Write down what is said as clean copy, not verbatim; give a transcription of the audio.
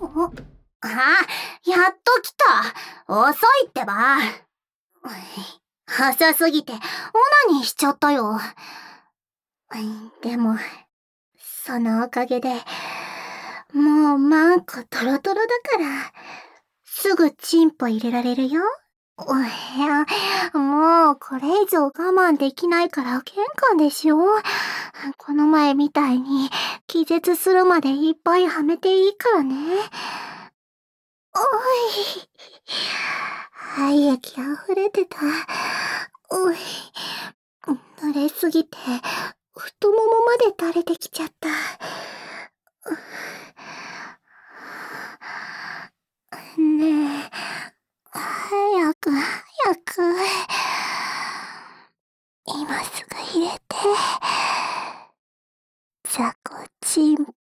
あ、やっと来た。遅いってば。朝すぎて、オナニーしちゃったよ。でも、そのおかげで、もうマンコトロトロだから、すぐチンポ入れられるよ。いや、もうこれ以上我慢できないから玄関でしょ。この前みたいに気絶するまでいっぱいはめていいからね。おい。廃液溢れてた。おい。濡れすぎて、太ももまで垂れてきちゃった。ねえ、早く、早く。今すぐ入れて。ザコチンポ。